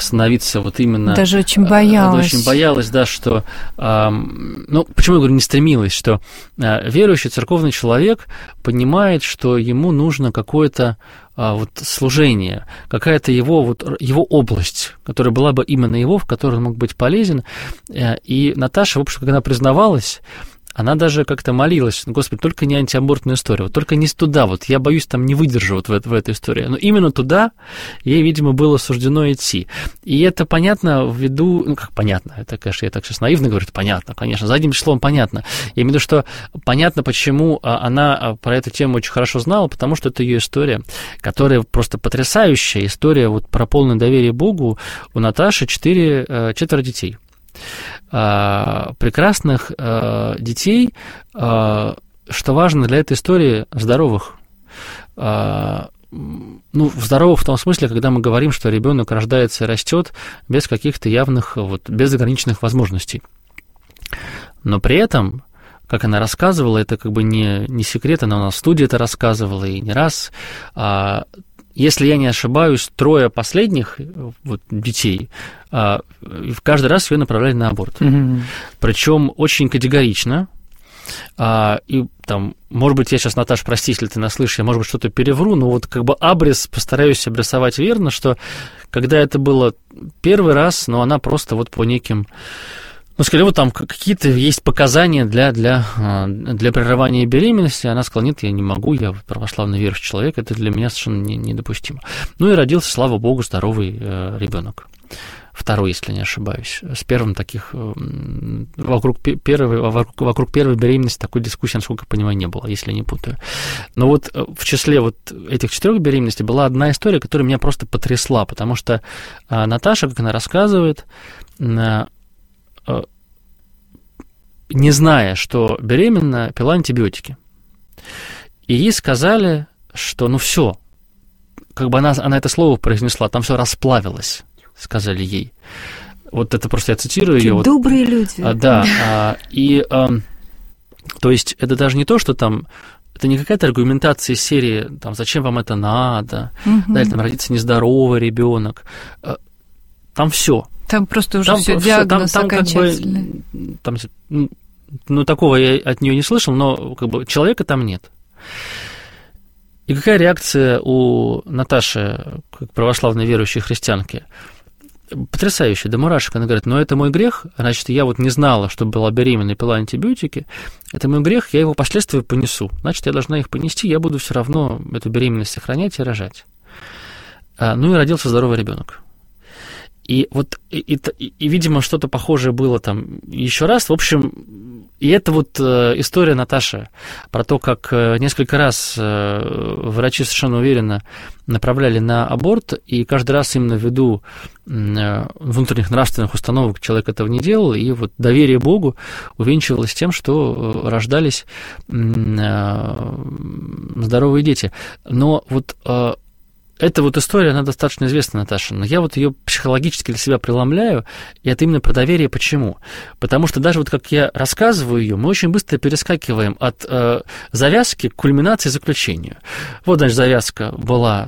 становиться вот именно... Даже очень боялась. Очень боялась, да, что... почему я говорю, не стремилась, что верующий церковный человек понимает, что ему нужно какое-то служение, какая-то его область, которая была бы именно его, в которой он мог быть полезен. И Наташа, в общем, когда она признавалась, она даже как-то молилась: Господи, только не антиабортную историю, только не туда, я боюсь, там не выдержу в этой истории. Но именно туда ей, видимо, было суждено идти. И это понятно ввиду, как понятно, это, конечно, я так сейчас наивно говорю, это понятно, конечно, задним числом понятно. Я имею в виду, что понятно, почему она про эту тему очень хорошо знала, потому что это ее история, которая просто потрясающая история про полное доверие Богу. У Наташи 4 детей. Прекрасных детей, что важно для этой истории, здоровых. Здоровых в том смысле, когда мы говорим, что ребенок рождается и растет без каких-то явных, безограниченных возможностей. Но при этом, как она рассказывала, это как бы не секрет, она у нас в студии это рассказывала и не раз. Если я не ошибаюсь, 3 последних детей каждый раз ее направляли на аборт. Mm-hmm. Причем очень категорично. И там, может быть, я сейчас, Наташа, прости, если ты нас слышишь, я, может быть, что-то перевру, но абрис постараюсь обрисовать верно, что когда это было первый раз, она просто по неким... скорее, там какие-то есть показания для прерывания беременности. Она сказала: нет, я не могу, я православно верующий человек, это для меня совершенно недопустимо. И родился, слава богу, здоровый ребенок. 2, если не ошибаюсь. С первым таких... Вокруг первой беременности такой дискуссии, насколько я понимаю, не было, если я не путаю. Но в числе этих 4 беременностей была одна история, которая меня просто потрясла, потому что Наташа, как она рассказывает, не зная, что беременна, пила антибиотики. И ей сказали, что все, она это слово произнесла, там все расплавилось, сказали ей. Это просто я цитирую ее. Добрые люди. Да. То есть это даже не то, что там... Это не какая-то аргументация из серии, зачем вам это надо, или там родится нездоровый ребенок. Там все. Там просто уже все диагноз окончательный. Такого я от нее не слышал, но человека там нет. И какая реакция у Наташи, как православной верующей христианки? Потрясающая, до мурашек. Она говорит: это мой грех, значит, я не знала, что была беременна и пила антибиотики, это мой грех, я его последствия понесу, значит, я должна их понести, я буду все равно эту беременность сохранять и рожать. И родился здоровый ребенок. И видимо, что-то похожее было там еще раз. В общем, и это история Наташи про то, как несколько раз врачи совершенно уверенно направляли на аборт, и каждый раз именно ввиду внутренних нравственных установок человек этого не делал, и доверие Богу увенчивалось тем, что рождались здоровые дети. Но эта история, она достаточно известна, Наташа, но я ее психологически для себя преломляю, и это именно про доверие. Почему? Потому что даже как я рассказываю ее, мы очень быстро перескакиваем от завязки к кульминации, заключению. Значит, завязка была...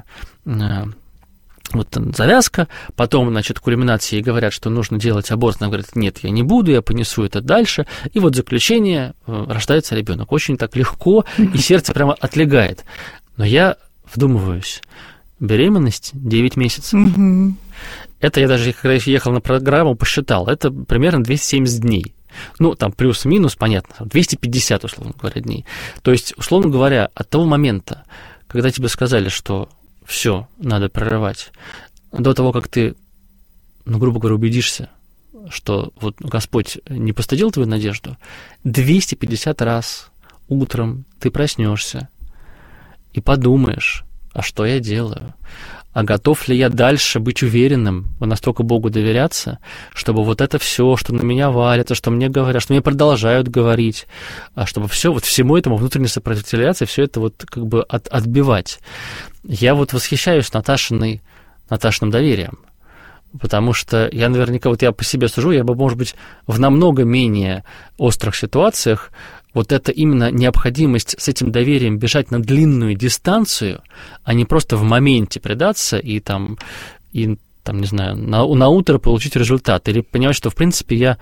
завязка, потом, кульминации говорят, что нужно делать аборт, она говорит: нет, я не буду, я понесу это дальше, и заключение, рождается ребенок. Очень так легко, и сердце прямо отлегает. Но я вдумываюсь. Беременность 9 месяцев. Mm-hmm. Это я даже, когда ехал на программу, посчитал. Это примерно 270 дней. Там плюс-минус, понятно, 250, условно говоря, дней. То есть, условно говоря, от того момента, когда тебе сказали, что все, надо прерывать, до того, как ты, грубо говоря, убедишься, что Господь не постыдил твою надежду, 250 раз утром ты проснешься и подумаешь: а что я делаю? А готов ли я дальше быть уверенным, настолько Богу доверяться, чтобы это все, что на меня валится, что мне говорят, что мне продолжают говорить, чтобы всему этому внутренне сопротивляться, все это отбивать. Я восхищаюсь Наташиным доверием, потому что я наверняка, я по себе сужу, я бы, может быть, в намного менее острых ситуациях это именно необходимость с этим доверием бежать на длинную дистанцию, а не просто в моменте предаться и там, не знаю, на утро получить результат, или понимать, что, в принципе, я,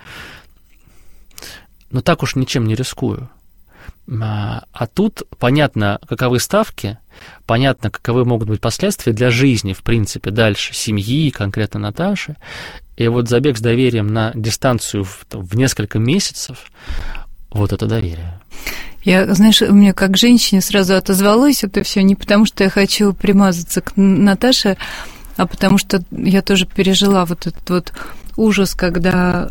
так уж ничем не рискую. А тут понятно, каковы ставки, понятно, каковы могут быть последствия для жизни, в принципе, дальше, семьи, конкретно Наташи. И вот забег с доверием на дистанцию в несколько месяцев, вот это доверие. Я, знаешь, у меня как женщине сразу отозвалось это все не потому, что я хочу примазаться к Наташе, а потому что я тоже пережила вот этот вот ужас, когда,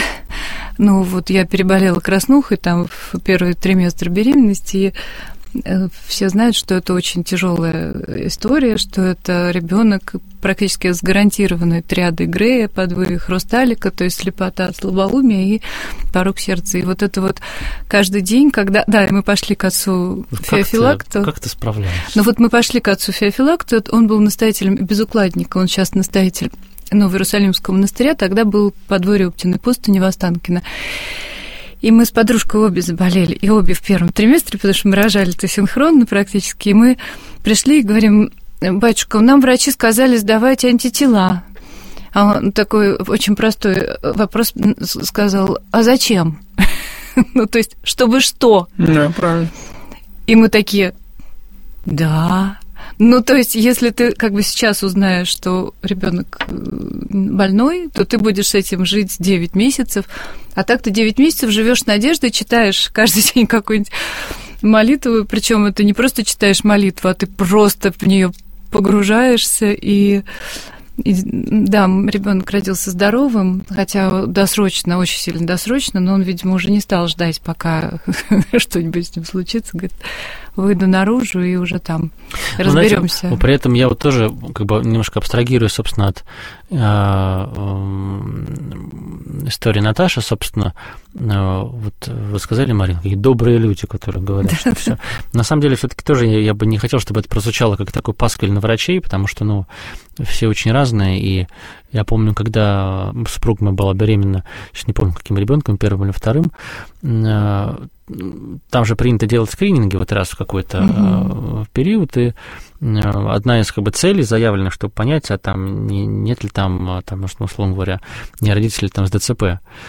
я переболела краснухой там в первый триместр беременности, и все знают, что это очень тяжелая история, что это ребенок практически с гарантированной триадой Грея, подвое хрусталика, то есть слепота, слабоумие и порок сердца. И вот это вот каждый день, когда... Да, мы пошли к отцу Феофилакту. Как ты справляешься? Мы пошли к отцу Феофилакту, он был настоятелем безукладника, он сейчас настоятель Новоиерусалимского монастыря, тогда был подворье Оптиной пустыни в Останкино. И мы с подружкой обе заболели, и обе в первом триместре, потому что мы рожали-то синхронно практически, и мы пришли и говорим: батюшка, нам врачи сказали сдавать антитела. А он такой очень простой вопрос сказал: а зачем? То есть, чтобы что? Да, правильно. И мы такие: да. То есть, если ты сейчас узнаешь, что ребенок больной, то ты будешь с этим жить 9 месяцев. А так ты 9 месяцев живешь с надеждой, читаешь каждый день какую-нибудь молитву. Причем это не просто читаешь молитву, а ты просто в нее погружаешься. И да, ребенок родился здоровым, хотя досрочно, очень сильно досрочно, но он, видимо, уже не стал ждать, пока что-нибудь с ним случится. Говорит: выйду наружу и уже там разберемся. При этом я вот тоже немножко абстрагирую, собственно, от истории Наташи, собственно. Вот вы сказали, Марина, какие добрые люди, которые говорят, что все. На самом деле, все-таки тоже я бы не хотел, чтобы это прозвучало как такой пасквиль на врачей, потому что, все очень разные, и я помню, когда супруга моя была беременна, сейчас не помню, каким ребенком, первым или вторым, там же принято делать скрининги вот раз в какой-то период, и одна из целей заявлена, чтобы понять, а там нет ли там, условно говоря, не родители там с ДЦП,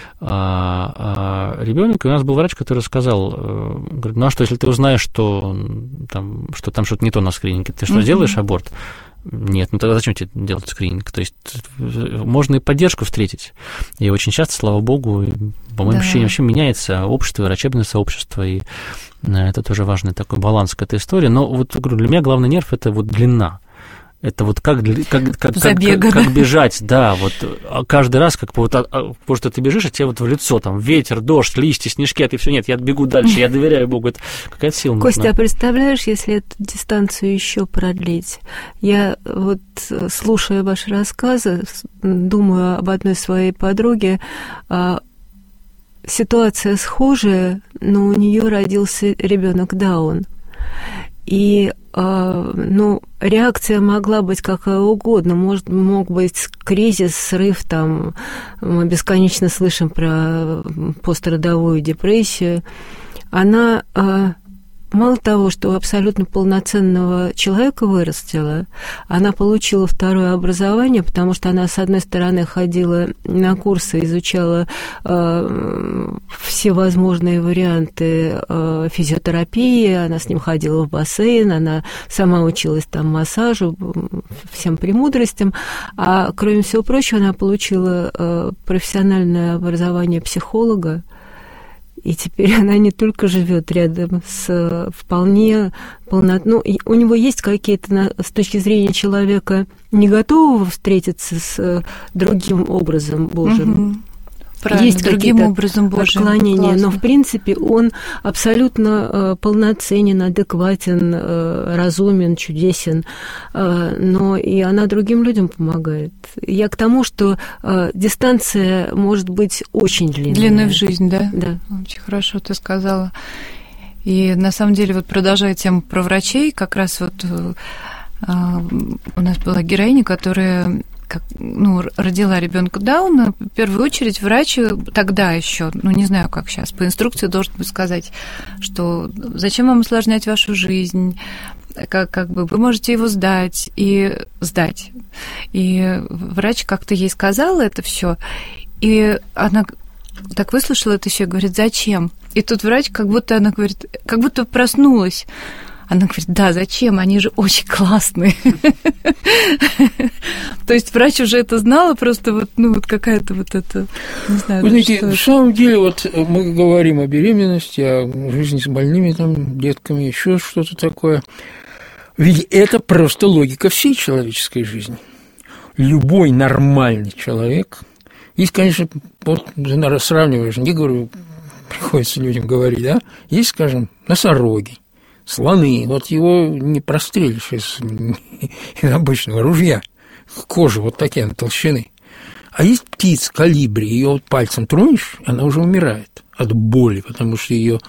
ребенок. И у нас был врач, который сказал, говорит: а что, если ты узнаешь, что там что-то не то на скрининге, ты что, сделаешь аборт? Нет, тогда зачем тебе делать скрининг? То есть можно и поддержку встретить. И очень часто, слава богу, по моим ощущениям, вообще меняется общество, врачебное сообщество, и это тоже важный такой баланс к этой истории. Но говорю, для меня главный нерв – это длина. Это как бежать, да, каждый раз, потому что ты бежишь, а тебе в лицо, ветер, дождь, листья, снежки, а ты все нет, я бегу дальше, я доверяю Богу, это какая-то сила нужна. Костя, а представляешь, если эту дистанцию еще продлить? Я слушая ваши рассказы, думаю об одной своей подруге, ситуация схожая, но у нее родился ребенок Даун. И, реакция могла быть какая угодно. Мог быть кризис, срыв, мы бесконечно слышим про постродовую депрессию. Она, мало того, что абсолютно полноценного человека вырастила, она получила второе образование, потому что она, с одной стороны, ходила на курсы, изучала всевозможные варианты физиотерапии, она с ним ходила в бассейн, она сама училась массажу, всем премудростям, а, кроме всего прочего, она получила профессиональное образование психолога. И теперь она не только живет рядом с вполне полнотой. У него есть какие-то, с точки зрения человека, не готового встретиться с другим образом Божьим. Правильно, есть другим образом Божьим отклонения, но в принципе он абсолютно полноценен, адекватен, разумен, чудесен, но и она другим людям помогает. Я к тому, что дистанция может быть очень длинная. Длинная в жизнь, да? Да. Очень хорошо ты сказала. И на самом деле, продолжая тему про врачей, как раз у нас была героиня, которая родила ребенка Дауна. В первую очередь врач тогда еще, не знаю, как сейчас, по инструкции должен быть сказать, что зачем вам усложнять вашу жизнь, как бы вы можете его сдать. И врач как-то ей сказал это все, и она так выслушала это все и говорит: зачем? И тут врач, как будто проснулась. Она говорит: да, зачем? Они же очень классные. То есть врач уже это знала, просто какая-то это, не знаю. Вы знаете, на самом деле, мы говорим о беременности, о жизни с больными детками, еще что-то такое. Ведь это просто логика всей человеческой жизни. Любой нормальный человек, есть, конечно, сравниваешь, не говорю, приходится людям говорить, да, есть, скажем, носороги, слоны, его не прострелишь из обычного ружья, кожа такие толщины. А есть птица, колибри, ее пальцем тронешь, она уже умирает от боли, потому что ее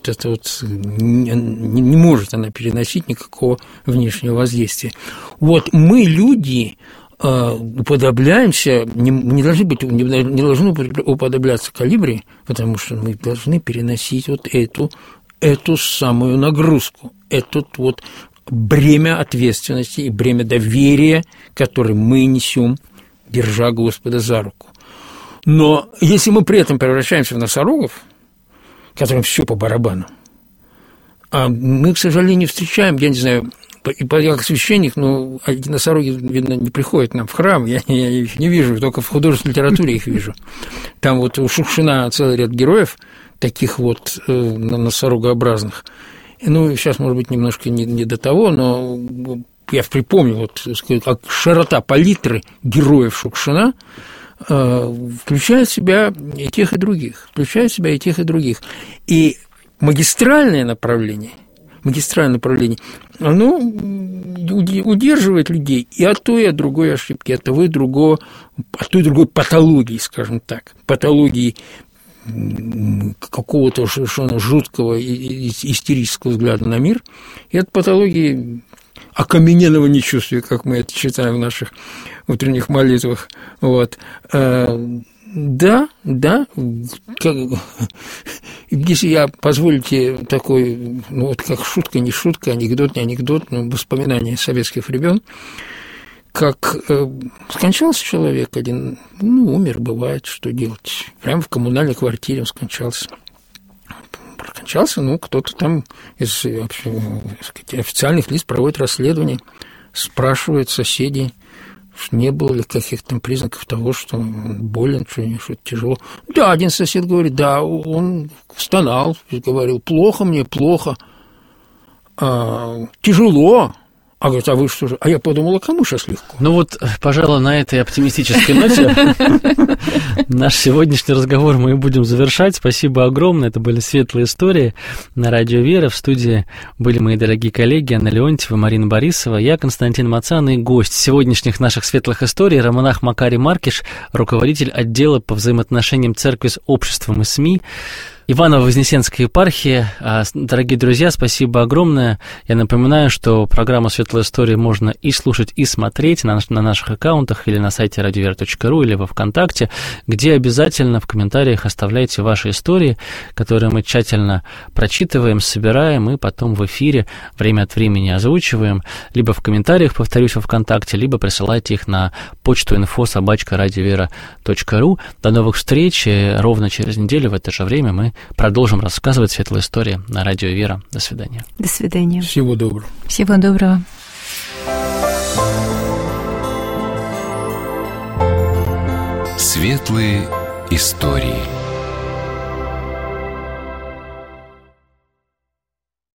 не может она переносить никакого внешнего воздействия. Мы, люди, уподобляемся, не должны уподобляться колибри, потому что мы должны переносить эту самую нагрузку, это бремя ответственности и бремя доверия, которое мы несем, держа Господа за руку. Но если мы при этом превращаемся в носорогов, которым все по барабану, мы, к сожалению, встречаем, я не знаю, я как священник, эти носороги, видно, не приходят нам в храм, я их не вижу, только в художественной литературе их вижу. Там у Шукшина целый ряд героев, таких носорогообразных. Сейчас, может быть, немножко не до того, но я припомню, как широта палитры героев Шукшина включает в себя и тех, и других. И магистральное направление, оно удерживает людей и от той, и от другой ошибки, от той и другой патологии, скажем так, патологии какого-то совершенно жуткого истерического взгляда на мир, и от патологии окамененного нечувствия, как мы это читаем в наших утренних молитвах. Да, если я, позволите, такой, как шутка, не шутка, анекдот, не анекдот, воспоминания советских времен, как скончался человек один, умер, бывает, что делать, прямо в коммунальной квартире он скончался. Кто-то там из официальных лиц проводит расследование, спрашивает соседей, не было ли каких-то признаков того, что он болен, что-то тяжело. Да, один сосед говорит, да, он стонал, говорил: плохо мне, плохо, тяжело. А говорит: а вы что же? А я подумал, а кому сейчас легко? Пожалуй, на этой оптимистической ноте наш сегодняшний разговор мы будем завершать. Спасибо огромное. Это были светлые истории на Радио Вера. В студии были мои дорогие коллеги Анна Леонтьева, Марина Борисова, я, Константин Мацан, и гость сегодняшних наших светлых историй романах Макарий Маркиш, руководитель отдела по взаимоотношениям церкви с обществом и СМИ, Иваново-Вознесенской епархии. Дорогие друзья, спасибо огромное. Я напоминаю, что программу «Светлая история» можно и слушать, и смотреть на наших аккаунтах или на сайте radiovera.ru, или во ВКонтакте, где обязательно в комментариях оставляйте ваши истории, которые мы тщательно прочитываем, собираем и потом в эфире время от времени озвучиваем. Либо в комментариях, повторюсь, во ВКонтакте, либо присылайте их на почту info@radiovera.ru. До новых встреч. Ровно через неделю в это же время мы продолжим рассказывать светлые истории на Радио Вера. До свидания. До свидания. Всего доброго. Всего доброго. Светлые истории.